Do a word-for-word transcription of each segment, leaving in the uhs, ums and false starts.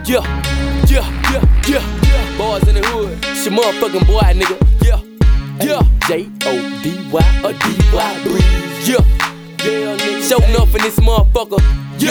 Yeah, yeah, yeah, yeah, yeah. Boys in the hood, it's your motherfucking boy, nigga. Yeah, yeah. J O D Y, a D Y breeze. Yeah, yeah, nigga. Show enough in this motherfucker. Yeah.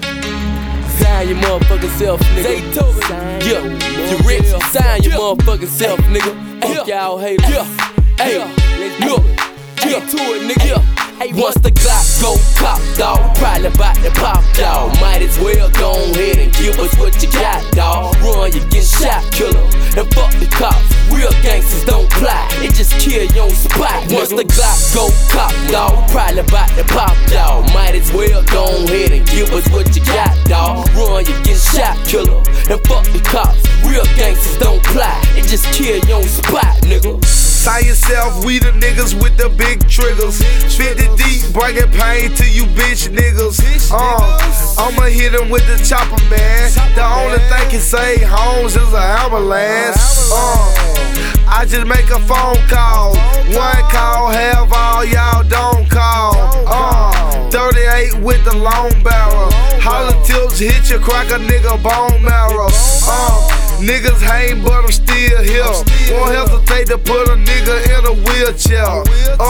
Sign your motherfucking self, nigga. Yeah, you rich, sign your motherfucking self, nigga. Fuck y'all haters. Yeah, hey, look, get to it, nigga. Once the Glock go cop, dawg, probably bout to pop, dawg. Might as well go ahead and give us what you got, dawg. Run, you get shot, killer, and fuck the cops. Real gangsters don't plot, it just kill your spot. Once the Glock go cop, dawg, probably bout to pop, dawg. Might as well go ahead and give us what you got, dawg. Run, you get shot, killer, and fuck the cops. Real gangsters don't plot, it just kill your spot, nigga. Sign yourself, we the niggas with the big triggers. fifty deep, bringing pain to you bitch niggas. Uh, I'ma hit him with the chopper, man. The only thing can save homes is an ambulance. Uh, I just make a phone call. One call, have all y'all don't call. Uh, thirty-eight with the long barrel. Holler tips, hit your crack a nigga bone marrow. Uh, Niggas hang, but I'm still here. Won't hesitate to put a nigga in a wheelchair.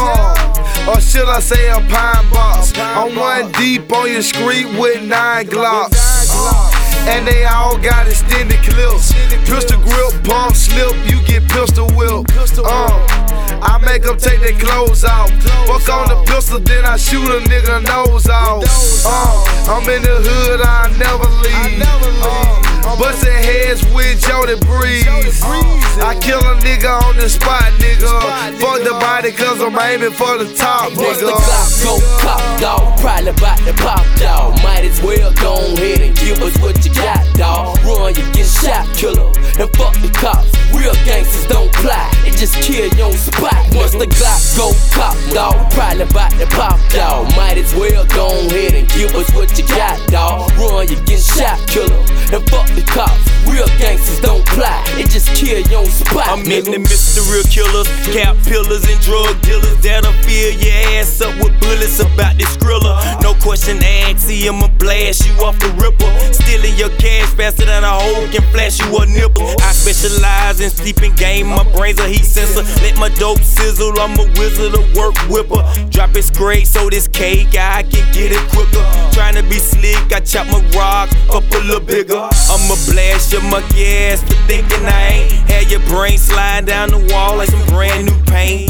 Uh, or should I say a pine box? I'm one deep on your street with nine Glocks. And they all got extended clips. Pistol grip, pump slip, you get pistol whipped. Uh, I make them take their clothes off. Fuck on the pistol, then I shoot a nigga nose off. Uh, I'm in the hood, I never leave. Uh, bustin' heads with Jody Breeze. I kill a nigga on the spot, nigga. Fuck the body, cause I'm aiming for the top, nigga. Once the Glock go cop, dawg, probably bout to pop, dawg. Might as well go ahead and give us what you got, dawg. Run, you get shot, killer, and fuck the cops. Real gangsters don't plot, it just kill your spot. Once the Glock go cop, dawg, probably bout to pop, dawg. Might as well go ahead and give us what you got, dawg. Run, you get shot, killer, and fuck the cops. Real gangsters don't plot, it just kill your spot. I'm in the midst of real killers, cap pillars and drug dealers that'll fill your ass up with bullets about this skriller. No question asked, see I'ma blast you off the ripper. Stealing your cash faster than a hoe can flash you a nipple. I specialize in sleeping game, my brain's a heat sensor. Let my dope sizzle, I'm a wizard, a work whipper. Drop it straight so this cake I can get it quicker. Trying to be slick, I chop my rock up a little bigger. I'ma blast your monkey ass for thinking I ain't. Had your brain slide down the wall like some brand new paint.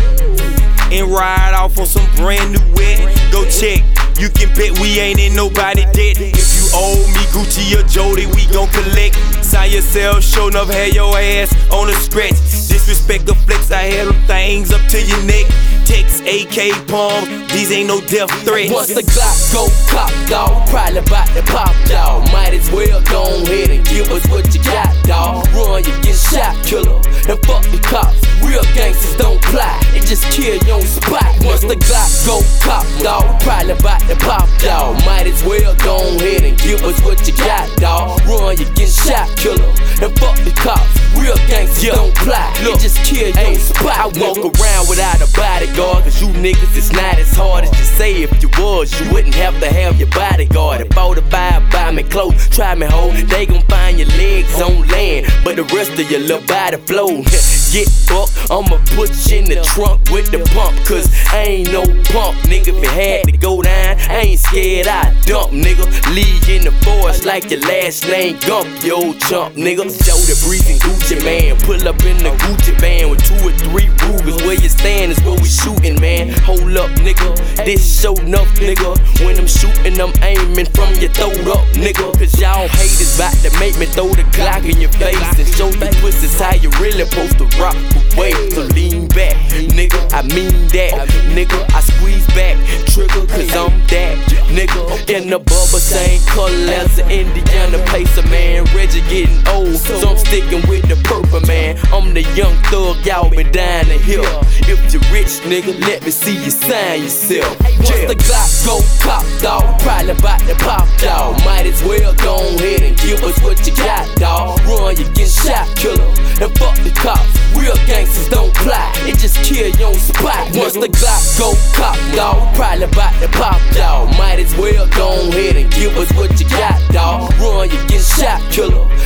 And ride off on some brand new wet. Go check, you can bet we ain't in nobody debt. If you owe me Gucci or Jody, we gon' collect. Sign yourself, show enough, had your ass on a scratch. Disrespect the flex, I had them things up to your neck. Text A K palm, these ain't no death threats. Once the Glock go cop, dawg, probably bout to pop, dawg. Might as well go ahead and give us what you got, dawg. Run, you get shot, killer, and fuck the cops. Real gangsters don't plot, it just kill your spot. Once the Glock go cop, dawg, probably bout to pop, dawg. Might as well go ahead and give us what you got, dawg. Run, you get shot, killer, and fuck the cops. Real gangsters yeah. don't plot, it just kill your spot. I walk nigga. around without a bodyguard, cause you niggas it's not as hard as you say. If you was, you wouldn't have to have your bodyguard. If forty-five buy me close, try me hoe, they gon' find your legs on land, but the rest of your little body flow. Get fucked, I'ma put you in the trunk with the pump, cause I ain't no pump, nigga. If it had to go down, I ain't scared, I dump, nigga. Leave in the forest like your last name Gump, you old chump, nigga. Jody Breeze and Gucci man, pull up in the Gucci van with two or three Rugers. Where you stand is where we shooting, man. Hold up, nigga, this show enough, nigga. When I'm shooting, I'm aiming from your throat up, nigga. Cause y'all haters bout to make me throw the Glock in your face and show you pussies how you really supposed to rock away. So lean back, nigga, I mean that, nigga. I squeeze back, trigger, cause I'm that, nigga. In the bubble, same color as the Indiana Pacer, man. Reggie getting old, so I'm sticking with the purple, man. I'm the young thug, y'all been dying to hear. If you rich, nigga, let me see you sign yourself. Once the Glock go cop, dawg, probably bout to pop, dawg. Might as well go ahead and give us what you got, dawg. Run, you get shot, killer, and fuck the cops. Real gangsters don't plot, it just kill your spot. Once the Glock go cop, dawg, probably bout to pop, dawg. Might as well go ahead and give us what you got, dawg. Run, you get shot, killer,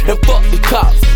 and fuck the cops.